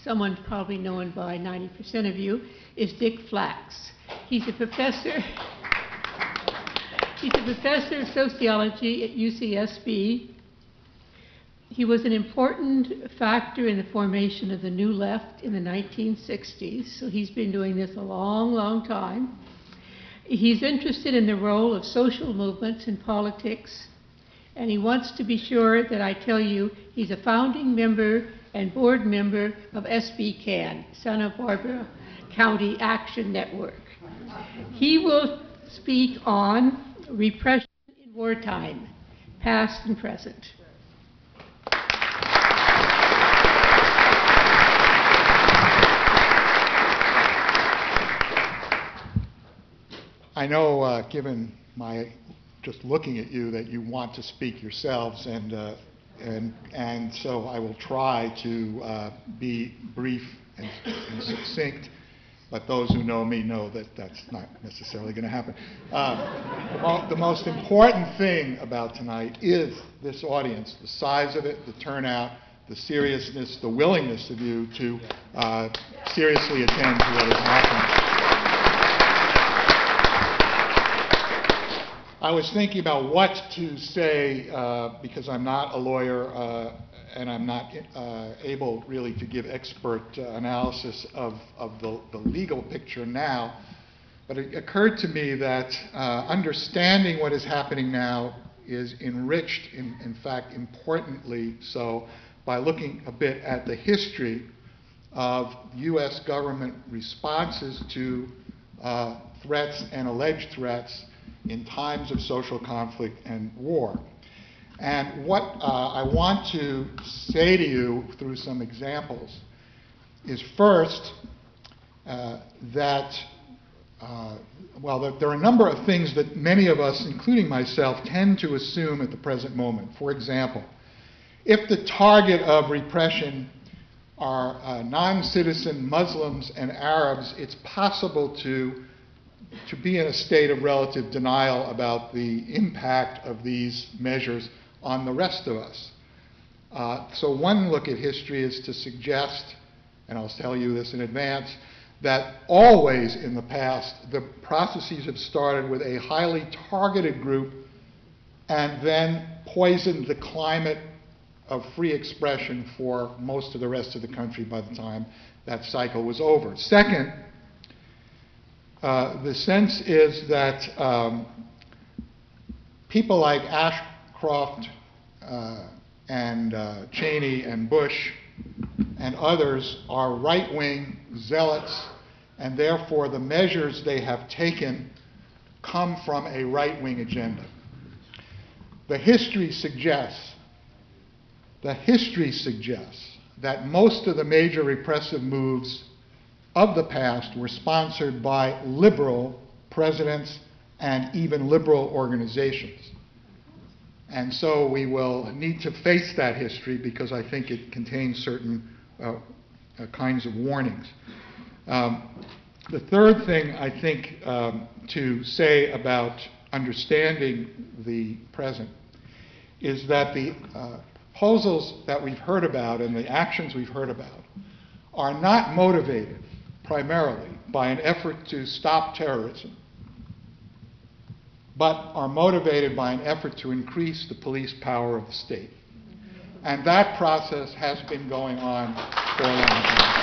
someone probably known by 90% of you, is Dick Flax. He's a professor. He's a professor of sociology at UCSB. He was an important factor in the formation of the New Left in the 1960s, so he's been doing this a long, long time. He's interested in the role of social movements in politics, and he wants to be sure that I tell you he's a founding member and board member of SB-CAN, Santa Barbara County Action Network. He will speak on repression in wartime, past and present. I know, given my just looking at you, that you want to speak yourselves, and so I will try to be brief and succinct. But those who know me know that that's not necessarily going to happen. The most important thing about tonight is this audience, the size of it, the turnout, the seriousness, the willingness of you to seriously attend to what is happening. I was thinking about what to say because I'm not a lawyer and I'm not able really to give expert analysis of the legal picture now. But it occurred to me that understanding what is happening now is enriched, in fact, importantly so, by looking a bit at the history of U.S. government responses to threats and alleged threats in times of social conflict and war. And what I want to say to you through some examples is first that there are a number of things that many of us, including myself, tend to assume at the present moment. For example, if the target of repression are non-citizen Muslims and Arabs, it's possible to be in a state of relative denial about the impact of these measures on the rest of us. So one look at history is to suggest, and I'll tell you this in advance, that always in the past, the processes have started with a highly targeted group and then poisoned the climate of free expression for most of the rest of the country by the time that cycle was over. Second, the sense is that people like Ashcroft and Cheney and Bush and others are right-wing zealots, and therefore the measures they have taken come from a right-wing agenda. The history suggests that most of the major repressive moves of the past were sponsored by liberal presidents and even liberal organizations. And so we will need to face that history because I think it contains certain kinds of warnings. The third thing I think to say about understanding the present is that the proposals that we've heard about and the actions we've heard about are not motivated primarily by an effort to stop terrorism, but are motivated by an effort to increase the police power of the state. And that process has been going on for a long time.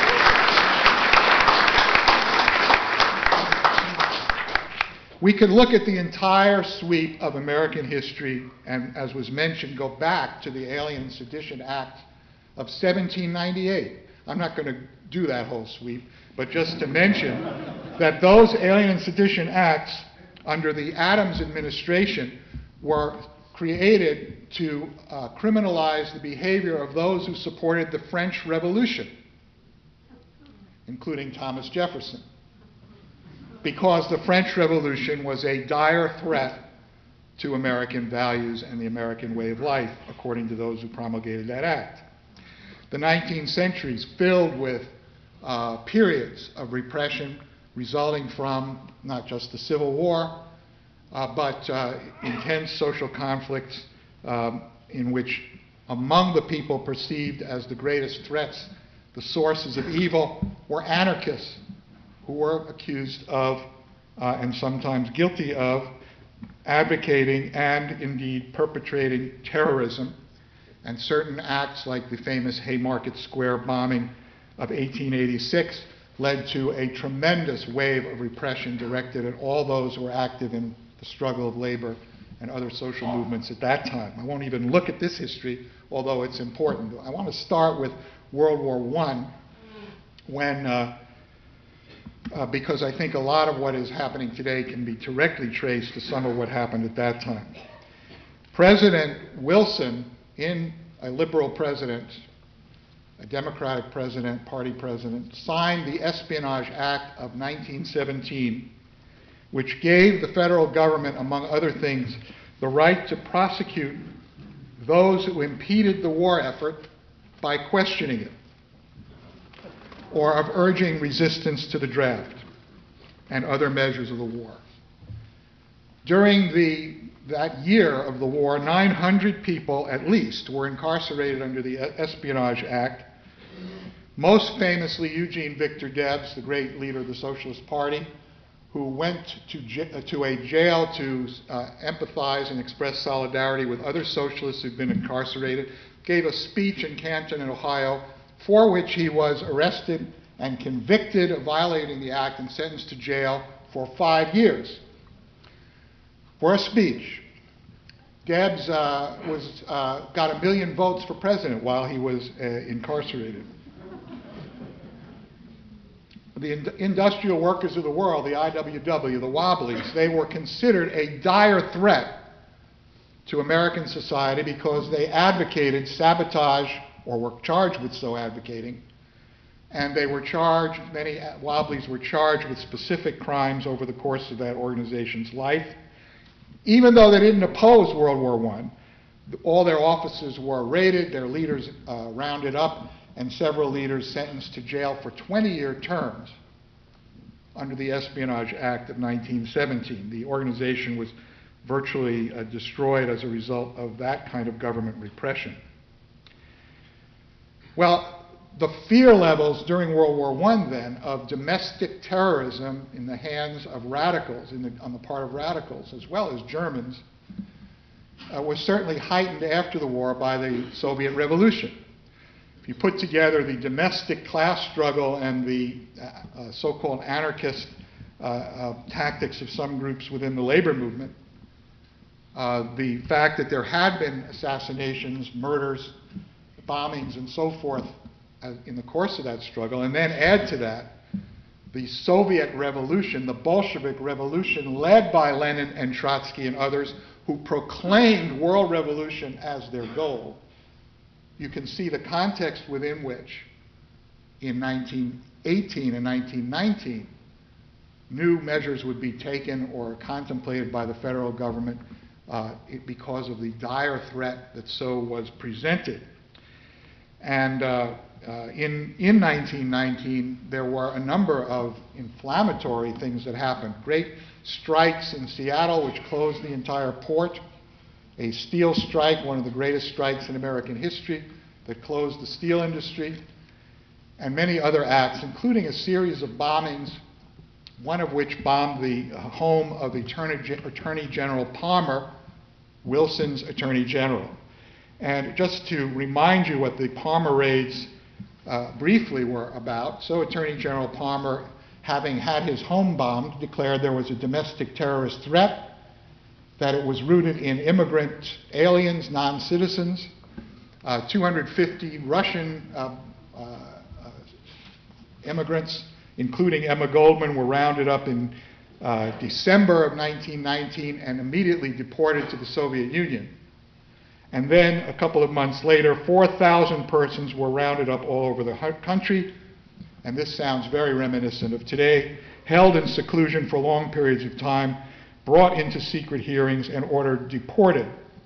We could look at the entire sweep of American history and, as was mentioned, go back to the Alien and Sedition Act of 1798. I'm not going to do that whole sweep, but just to mention that those Alien and Sedition Acts under the Adams administration were created to criminalize the behavior of those who supported the French Revolution, including Thomas Jefferson, because the French Revolution was a dire threat to American values and the American way of life, according to those who promulgated that act. The 19th century is filled with periods of repression resulting from not just the Civil War, but intense social conflicts in which among the people perceived as the greatest threats the sources of evil, were anarchists who were accused of, and sometimes guilty of, advocating and indeed perpetrating terrorism. And certain acts like the famous Haymarket Square bombing of 1886 led to a tremendous wave of repression directed at all those who were active in the struggle of labor and other social movements at that time. I won't even look at this history, although it's important. I want to start with World War I, when, because I think a lot of what is happening today can be directly traced to some of what happened at that time. President Wilson, in a liberal president, a Democratic president, party president, signed the Espionage Act of 1917, which gave the federal government, among other things, the right to prosecute those who impeded the war effort by questioning it, or of urging resistance to the draft and other measures of the war. During that year of the war, 900 people at least were incarcerated under the Espionage Act. Most famously, Eugene Victor Debs, the great leader of the Socialist Party, who went to a jail to empathize and express solidarity with other socialists who'd been incarcerated, gave a speech in Canton, in Ohio, for which he was arrested and convicted of violating the act and sentenced to jail for 5 years for a speech. Debs got 1 million votes for president while he was incarcerated. The industrial workers of the world, the IWW, the Wobblies, they were considered a dire threat to American society because they advocated sabotage, or were charged with so advocating, and they were charged, many Wobblies were charged with specific crimes over the course of that organization's life. Even though they didn't oppose World War I, all their officers were raided, their leaders rounded up, and several leaders sentenced to jail for 20-year terms under the Espionage Act of 1917. The organization was virtually destroyed as a result of that kind of government repression. Well, the fear levels during World War I, then, of domestic terrorism in the hands of radicals, on the part of radicals, as well as Germans, was certainly heightened after the war by the Soviet Revolution. If you put together the domestic class struggle and the so-called anarchist tactics of some groups within the labor movement, the fact that there had been assassinations, murders, bombings, and so forth in the course of that struggle, and then add to that the Soviet Revolution, the Bolshevik Revolution, led by Lenin and Trotsky and others, who proclaimed world revolution as their goal, you can see the context within which, in 1918 and 1919, new measures would be taken or contemplated by the federal government because of the dire threat that so was presented. And in 1919, there were a number of inflammatory things that happened. Great strikes in Seattle, which closed the entire port. A steel strike, one of the greatest strikes in American history, that closed the steel industry. And many other acts, including a series of bombings, one of which bombed the home of Attorney General Palmer, Wilson's Attorney General. And just to remind you what the Palmer raids briefly were about, so Attorney General Palmer, having had his home bombed, declared there was a domestic terrorist threat, that it was rooted in immigrant aliens, non-citizens. 250 Russian immigrants, including Emma Goldman, were rounded up in December of 1919 and immediately deported to the Soviet Union. And then, a couple of months later, 4,000 persons were rounded up all over the country, and this sounds very reminiscent of today, held in seclusion for long periods of time, brought into secret hearings, and ordered deported.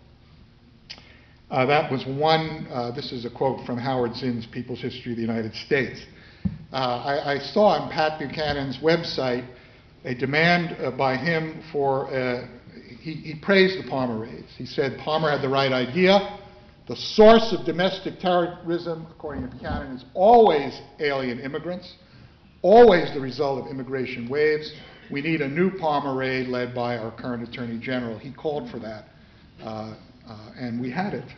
That was one, this is a quote from Howard Zinn's People's History of the United States. I saw on Pat Buchanan's website a demand by him for, he praised the Palmer raids. He said Palmer had the right idea. The source of domestic terrorism, according to Buchanan, is always alien immigrants, always the result of immigration waves. We need a new Palmer raid led by our current Attorney General. He called for that, and we had it.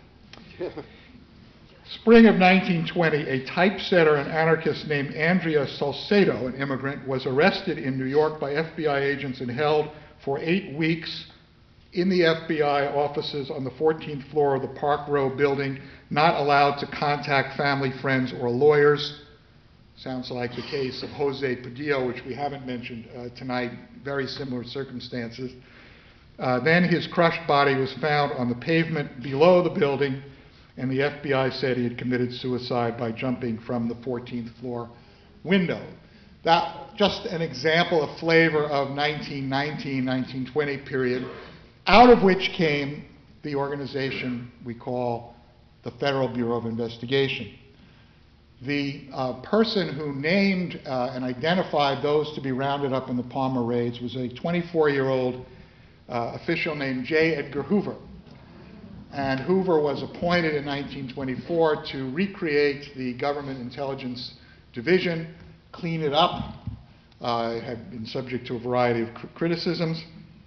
Spring of 1920, a typesetter and anarchist named Andrea Salcedo, an immigrant, was arrested in New York by FBI agents and held for 8 weeks in the FBI offices on the 14th floor of the Park Row building, not allowed to contact family, friends, or lawyers. Sounds like the case of Jose Padillo, which we haven't mentioned tonight, very similar circumstances. Then his crushed body was found on the pavement below the building, and the FBI said he had committed suicide by jumping from the 14th floor window. That just an example of flavor of 1919, 1920 period, out of which came the organization we call the Federal Bureau of Investigation. The person who named and identified those to be rounded up in the Palmer raids was a 24-year-old official named J. Edgar Hoover. And Hoover was appointed in 1924 to recreate the Government Intelligence Division, clean it up. It had been subject to a variety of criticisms.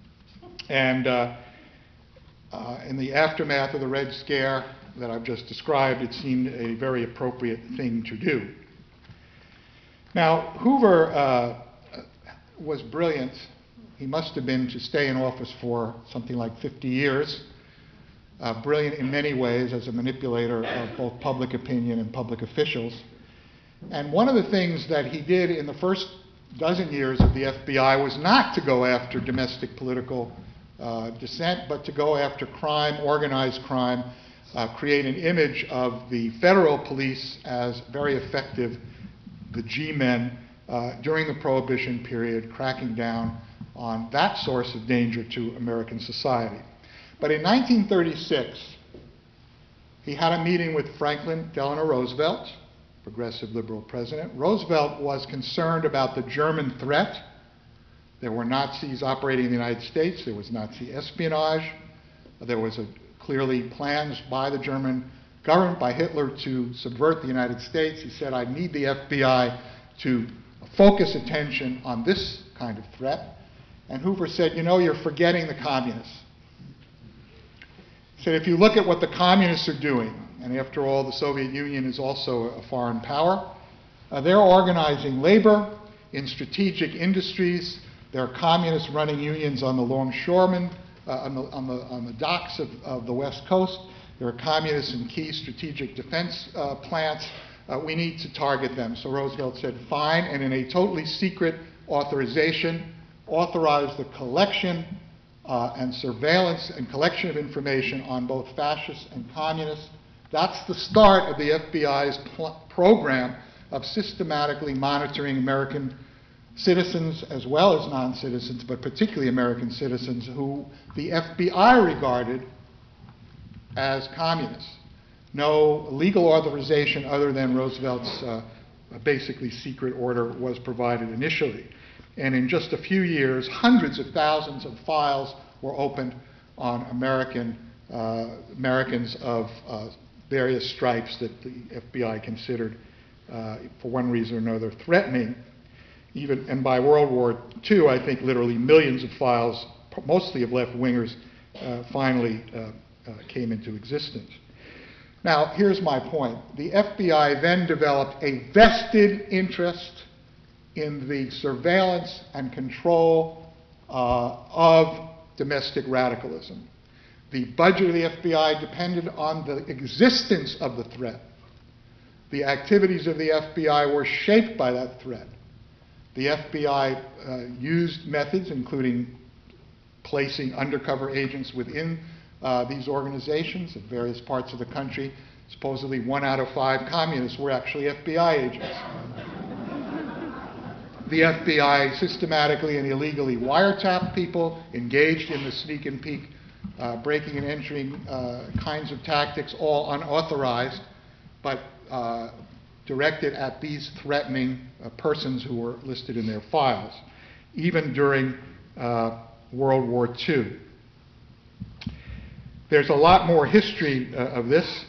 And in the aftermath of the Red Scare that I've just described, it seemed a very appropriate thing to do. Now, Hoover was brilliant. He must have been to stay in office for something like 50 years. Brilliant in many ways as a manipulator of both public opinion and public officials. And one of the things that he did in the first dozen years of the FBI was not to go after domestic political dissent, but to go after crime, organized crime, create an image of the federal police as very effective, the G-men, during the Prohibition period, cracking down on that source of danger to American society. But in 1936, he had a meeting with Franklin Delano Roosevelt, progressive liberal president. Roosevelt was concerned about the German threat. There were Nazis operating in the United States. There was Nazi espionage. There was clearly plans by the German government, by Hitler, to subvert the United States. He said, I need the FBI to focus attention on this kind of threat. And Hoover said, you know, you're forgetting the communists. He said, if you look at what the communists are doing, and after all, the Soviet Union is also a foreign power, they're organizing labor in strategic industries. There are communists running unions on the longshoremen, on the docks of the West Coast. There are communists in key strategic defense plants. We need to target them. So Roosevelt said, fine, and in a totally secret authorization, authorized the collection and surveillance and collection of information on both fascists and communists. That's the start of the FBI's program of systematically monitoring American citizens as well as non-citizens, but particularly American citizens who the FBI regarded as communists. No legal authorization other than Roosevelt's basically secret order was provided initially. And in just a few years, hundreds of thousands of files were opened on Americans of various stripes that the FBI considered, for one reason or another, threatening. And by World War II, I think literally millions of files, mostly of left-wingers, finally came into existence. Now, here's my point. The FBI then developed a vested interest in the surveillance and control of domestic radicalism. The budget of the FBI depended on the existence of the threat. The activities of the FBI were shaped by that threat. The FBI used methods, including placing undercover agents within these organizations in various parts of the country. Supposedly 1 out of 5 communists were actually FBI agents. The FBI systematically and illegally wiretapped people, engaged in the sneak and peek, breaking and entering kinds of tactics, all unauthorized, but directed at these threatening persons who were listed in their files, even during World War II. There's a lot more history of this.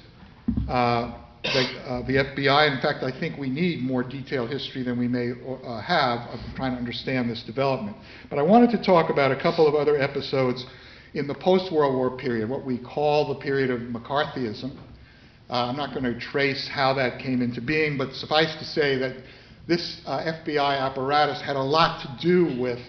The FBI, in fact, I think we need more detailed history than we may have of trying to understand this development. But I wanted to talk about a couple of other episodes in the post-World War period, what we call the period of McCarthyism. I'm not going to trace how that came into being, but suffice to say that this FBI apparatus had a lot to do with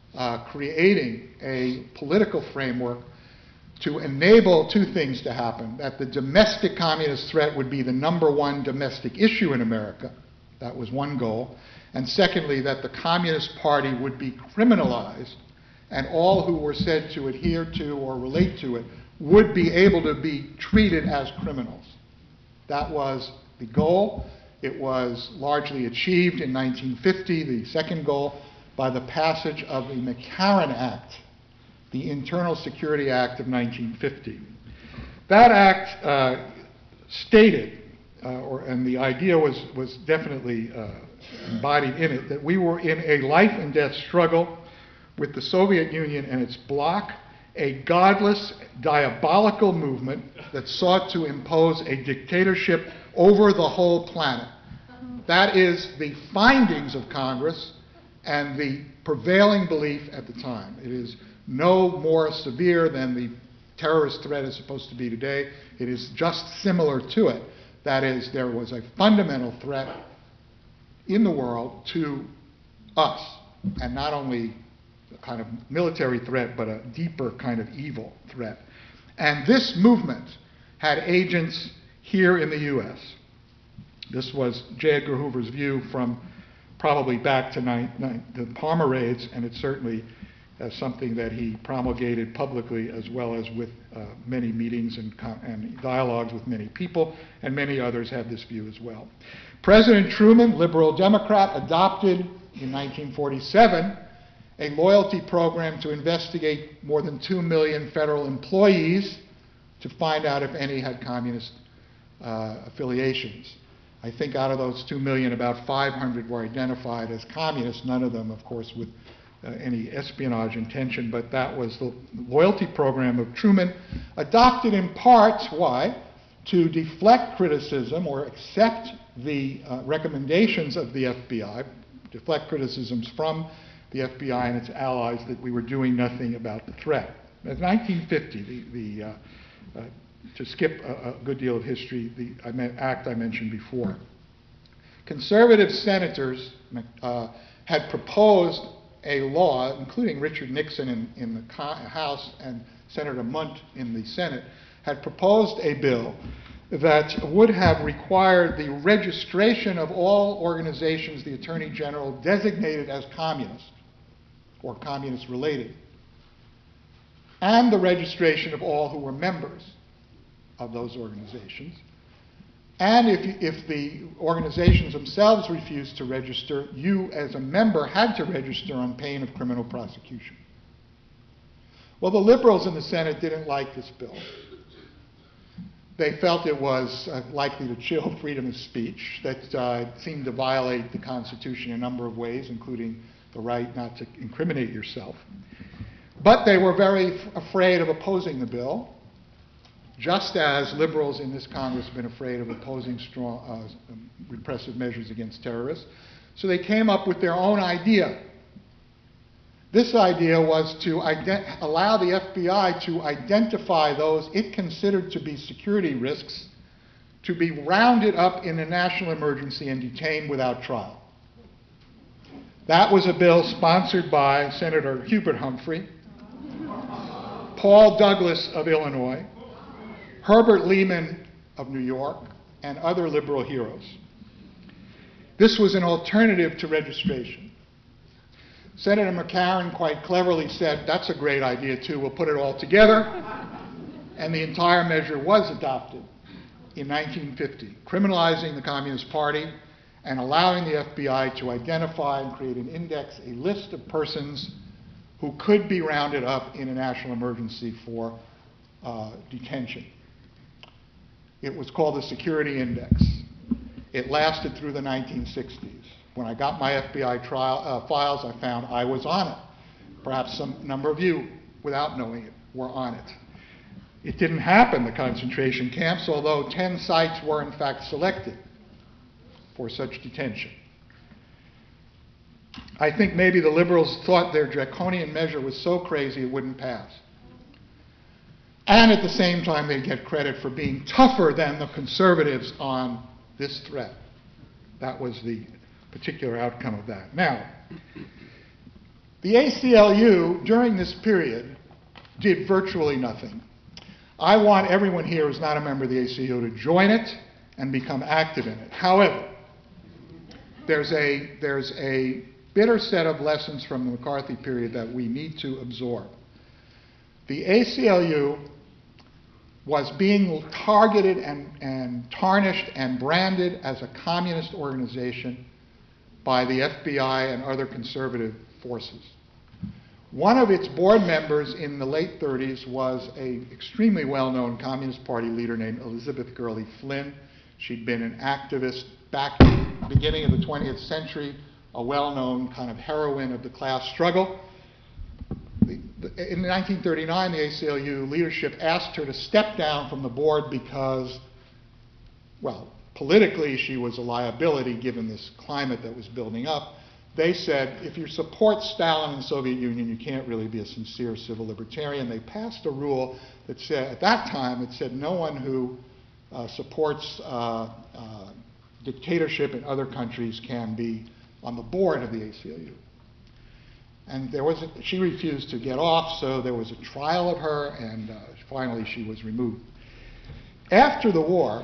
creating a political framework to enable two things to happen: that the domestic communist threat would be the #1 domestic issue in America. That was one goal. And secondly, that the Communist Party would be criminalized, and all who were said to adhere to or relate to it would be able to be treated as criminals. That was the goal. It was largely achieved in 1950, the second goal, by the passage of the McCarran Act, the Internal Security Act of 1950. That act stated, and the idea was definitely embodied in it, that we were in a life and death struggle with the Soviet Union and its bloc, a godless, diabolical movement that sought to impose a dictatorship over the whole planet. That is the findings of Congress and the prevailing belief at the time. It is no more severe than the terrorist threat is supposed to be today. It is just similar to it. That is, there was a fundamental threat in the world to us, and not only a kind of military threat, but a deeper kind of evil threat. And this movement had agents here in the U.S. This was J. Edgar Hoover's view from probably back to the Palmer raids, and it's certainly something that he promulgated publicly, as well as with many meetings and dialogues with many people, and many others had this view as well. President Truman, liberal Democrat, adopted in 1947 a loyalty program to investigate more than 2 million federal employees to find out if any had communist affiliations. I think out of those 2 million, about 500 were identified as communists, none of them, of course, with any espionage intention, but that was the loyalty program of Truman, adopted in part, why? To deflect criticism or accept the recommendations of the FBI, deflect criticisms from the FBI and its allies that we were doing nothing about the threat. In 1950, to skip a good deal of history, the act I mentioned before. Conservative senators had proposed a law, including Richard Nixon in the House and Senator Munt in the Senate, had proposed a bill that would have required the registration of all organizations the Attorney General designated as communist or communist related, and the registration of all who were members of those organizations. And if the organizations themselves refused to register, you as a member had to register on pain of criminal prosecution. Well, the liberals in the Senate didn't like this bill. They felt it was likely to chill freedom of speech, that seemed to violate the Constitution in a number of ways, including the right not to incriminate yourself. But they were very afraid of opposing the bill, just as liberals in this Congress have been afraid of opposing strong repressive measures against terrorists. So they came up with their own idea. This idea was to allow the FBI to identify those it considered to be security risks, to be rounded up in a national emergency and detained without trial. That was a bill sponsored by Senator Hubert Humphrey, Paul Douglas of Illinois, Herbert Lehman of New York, and other liberal heroes. This was an alternative to registration. Senator McCarran quite cleverly said, that's a great idea too, we'll put it all together. And the entire measure was adopted in 1950, criminalizing the Communist Party and allowing the FBI to identify and create an index, a list of persons who could be rounded up in a national emergency for detention. It was called the Security Index. It lasted through the 1960s. When I got my FBI files, I found I was on it. Perhaps some number of you, without knowing it, were on it. It didn't happen, the concentration camps, although 10 sites were in fact selected for such detention. I think maybe the liberals thought their draconian measure was so crazy it wouldn't pass. And at the same time, they get credit for being tougher than the conservatives on this threat. That was the particular outcome of that. Now, the ACLU, during this period, did virtually nothing. I want everyone here who's not a member of the ACLU to join it and become active in it. However, there's a bitter set of lessons from the McCarthy period that we need to absorb. The ACLU was being targeted and tarnished and branded as a communist organization by the FBI and other conservative forces. One of its board members in the late 30s was an extremely well-known Communist Party leader named Elizabeth Gurley Flynn. She'd been an activist back in the beginning of the 20th century, a well-known kind of heroine of the class struggle. In 1939, the ACLU leadership asked her to step down from the board because, well, politically she was a liability given this climate that was building up. They said, if you support Stalin and the Soviet Union, you can't really be a sincere civil libertarian. They passed a rule that said, at that time, it said no one who supports dictatorship in other countries can be on the board of the ACLU. And she refused to get off, so there was a trial of her, and finally she was removed. After the war,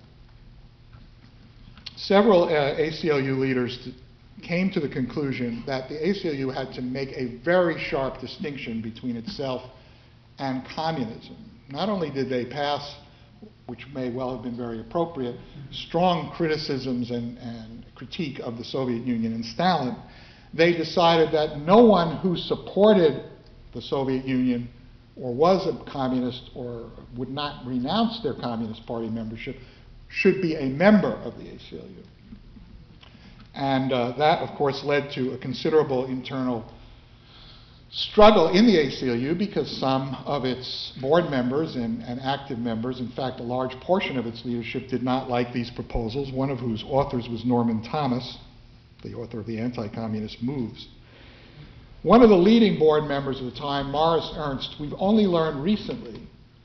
several ACLU leaders came to the conclusion that the ACLU had to make a very sharp distinction between itself and communism. Not only did they pass, which may well have been very appropriate, strong criticisms and critique of the Soviet Union and Stalin, they decided that no one who supported the Soviet Union or was a communist or would not renounce their Communist Party membership should be a member of the ACLU. And that, of course, led to a considerable internal struggle in the ACLU because some of its board members and active members, in fact, a large portion of its leadership, did not like these proposals, one of whose authors was Norman Thomas, the author of the Anti-Communist Moves. One of the leading board members at the time, Morris Ernst, we've only learned recently,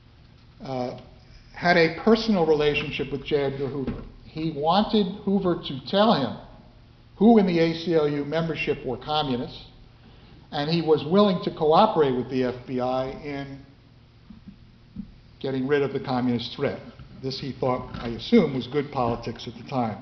had a personal relationship with J. Edgar Hoover. He wanted Hoover to tell him who in the ACLU membership were communists, and he was willing to cooperate with the FBI in getting rid of the communist threat. This, he thought, I assume, was good politics at the time.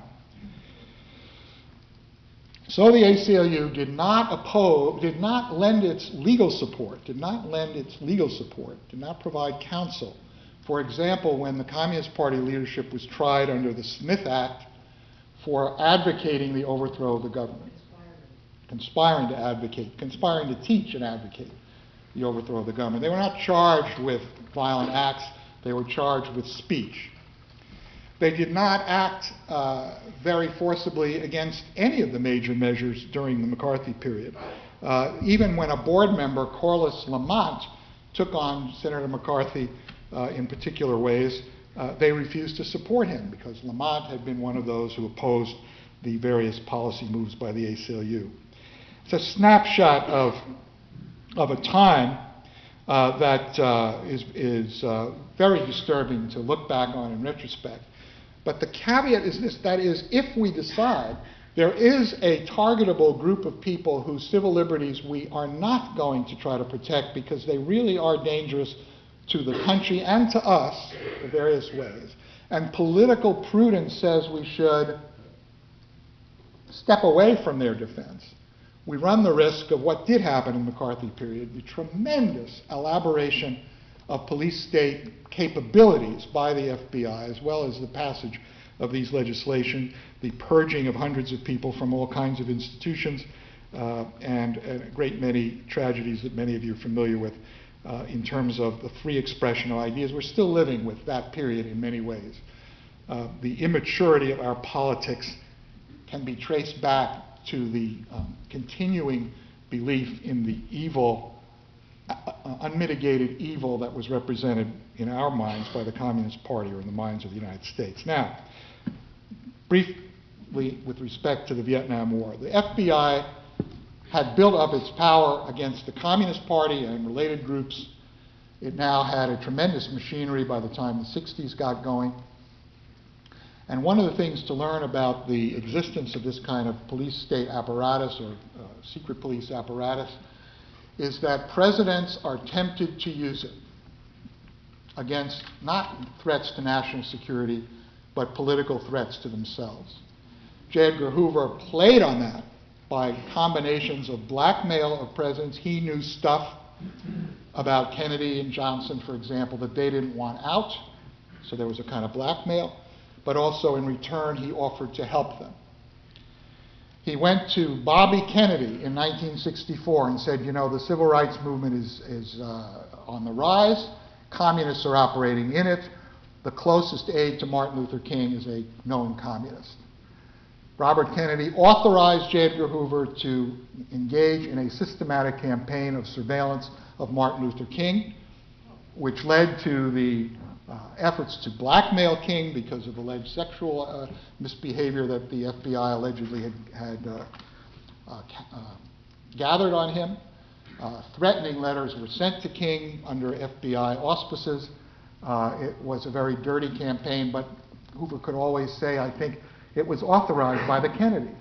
So the ACLU did not lend its legal support, did not provide counsel. For example, when the Communist Party leadership was tried under the Smith Act for advocating the overthrow of the government, conspiring to teach and advocate the overthrow of the government. They were not charged with violent acts, they were charged with speech. They did not act very forcibly against any of the major measures during the McCarthy period. Even when a board member, Corliss Lamont, took on Senator McCarthy in particular ways, they refused to support him because Lamont had been one of those who opposed the various policy moves by the ACLU. It's a snapshot of a time that is very disturbing to look back on in retrospect. But the caveat is this, that is, if we decide there is a targetable group of people whose civil liberties we are not going to try to protect because they really are dangerous to the country and to us in various ways, and political prudence says we should step away from their defense, we run the risk of what did happen in the McCarthy period, the tremendous elaboration of police state capabilities by the FBI, as well as the passage of these legislation, the purging of hundreds of people from all kinds of institutions, and a great many tragedies that many of you are familiar with in terms of the free expression of ideas. We're still living with that period in many ways. The immaturity of our politics can be traced back to the continuing belief in the evil unmitigated evil that was represented in our minds by the Communist Party or in the minds of the United States. Now, briefly with respect to the Vietnam War, the FBI had built up its power against the Communist Party and related groups. It now had a tremendous machinery by the time the 60s got going. And one of the things to learn about the existence of this kind of police state apparatus or secret police apparatus is that presidents are tempted to use it against not threats to national security, but political threats to themselves. J. Edgar Hoover played on that by combinations of blackmail of presidents. He knew stuff about Kennedy and Johnson, for example, that they didn't want out, so there was a kind of blackmail, but also in return he offered to help them. He went to Bobby Kennedy in 1964 and said, you know, the civil rights movement is on the rise, communists are operating in it, the closest aide to Martin Luther King is a known communist. Robert Kennedy authorized J. Edgar Hoover to engage in a systematic campaign of surveillance of Martin Luther King, which led to the efforts to blackmail King because of alleged sexual misbehavior that the FBI allegedly had gathered on him. Threatening letters were sent to King under FBI auspices. It was a very dirty campaign, but Hoover could always say, I think, it was authorized by the Kennedys.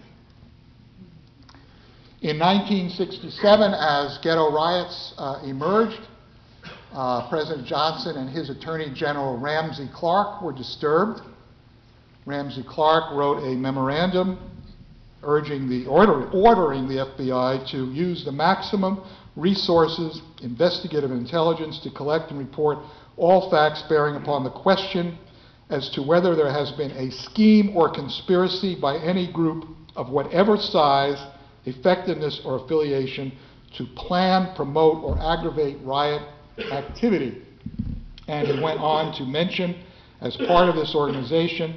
In 1967, as ghetto riots emerged, President Johnson and his Attorney General Ramsey Clark were disturbed. Ramsey Clark wrote a memorandum ordering the FBI to use the maximum resources, investigative intelligence, to collect and report all facts bearing upon the question as to whether there has been a scheme or conspiracy by any group of whatever size, effectiveness, or affiliation to plan, promote, or aggravate riot activity. And he went on to mention, as part of this organization,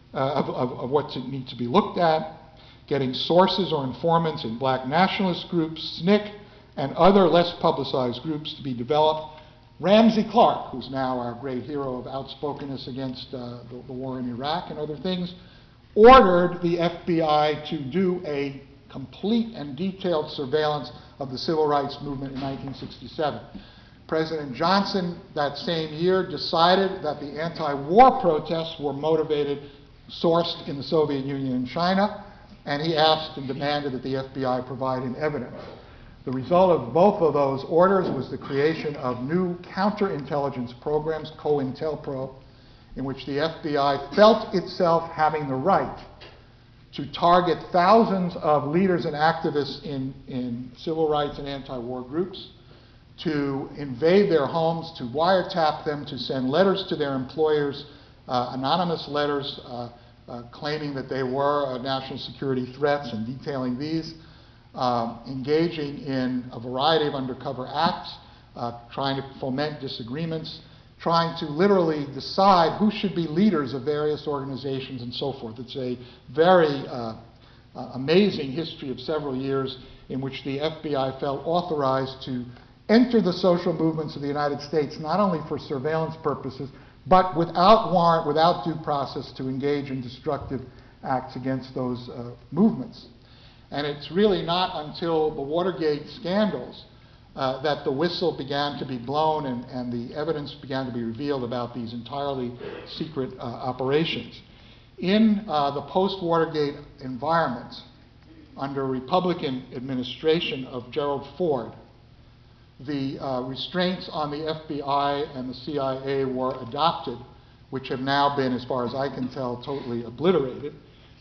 of what needs to be looked at, getting sources or informants in black nationalist groups, SNCC, and other less publicized groups to be developed. Ramsey Clark, who's now our great hero of outspokenness against the war in Iraq and other things, ordered the FBI to do a complete and detailed surveillance of the civil rights movement in 1967. President Johnson that same year decided that the anti-war protests were motivated, sourced in the Soviet Union and China, and he asked and demanded that the FBI provide him evidence. The result of both of those orders was the creation of new counterintelligence programs, COINTELPRO, in which the FBI felt itself having the right to target thousands of leaders and activists in civil rights and anti-war groups, to invade their homes, to wiretap them, to send letters to their employers, anonymous letters claiming that they were national security threats and detailing these, engaging in a variety of undercover acts, trying to foment disagreements, trying to literally decide who should be leaders of various organizations and so forth. It's a very amazing history of several years in which the FBI felt authorized to enter the social movements of the United States, not only for surveillance purposes, but without warrant, without due process, to engage in destructive acts against those movements. And it's really not until the Watergate scandals that the whistle began to be blown and the evidence began to be revealed about these entirely secret operations. In the post-Watergate environment, under Republican administration of Gerald Ford, the restraints on the FBI and the CIA were adopted, which have now been, as far as I can tell, totally obliterated.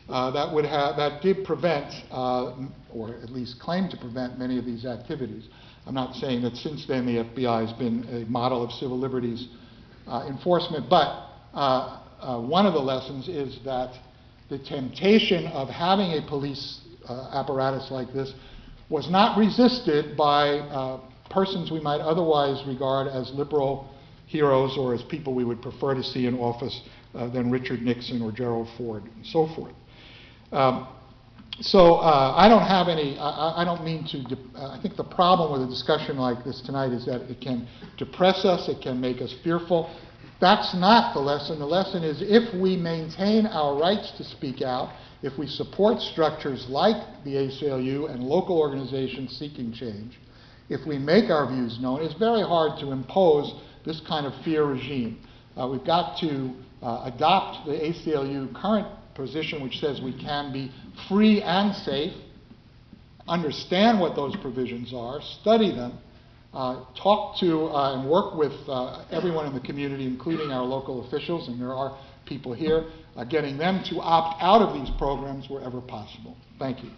That did prevent, or at least claimed to prevent, many of these activities. I'm not saying that since then the FBI has been a model of civil liberties enforcement, but one of the lessons is that the temptation of having a police apparatus like this was not resisted by persons we might otherwise regard as liberal heroes or as people we would prefer to see in office than Richard Nixon or Gerald Ford and so forth. So I don't have any, I don't mean to, I think the problem with a discussion like this tonight is that it can depress us, it can make us fearful. That's not the lesson. The lesson is if we maintain our rights to speak out, if we support structures like the ACLU and local organizations seeking change, if we make our views known, it's very hard to impose this kind of fear regime. We've got to adopt the ACLU current position, which says we can be free and safe, understand what those provisions are, study them, talk to and work with everyone in the community, including our local officials, and there are people here, getting them to opt out of these programs wherever possible. Thank you.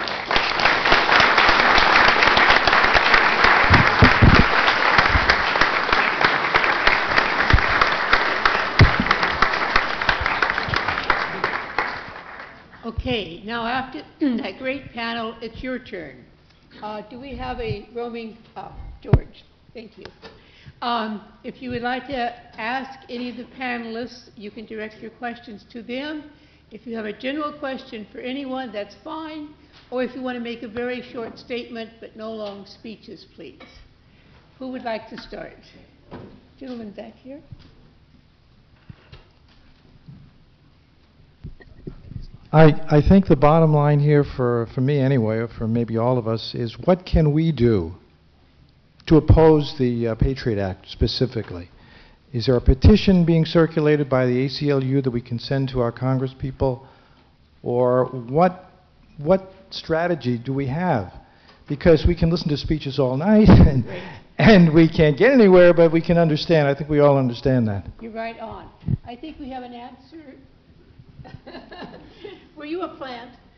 Okay, now after that great panel, it's your turn. Do we have a roaming, George, thank you. If you would like to ask any of the panelists, you can direct your questions to them. If you have a general question for anyone, that's fine. Or if you want to make a very short statement, but no long speeches, please. Who would like to start? Gentleman back here. I think the bottom line here for me anyway, or for maybe all of us, is what can we do to oppose the Patriot Act specifically? Is there a petition being circulated by the ACLU that we can send to our congresspeople? Or what strategy do we have? Because we can listen to speeches all night and we can't get anywhere, but we can understand. I think we all understand that. You're right on. I think we have an answer. Were you a plant?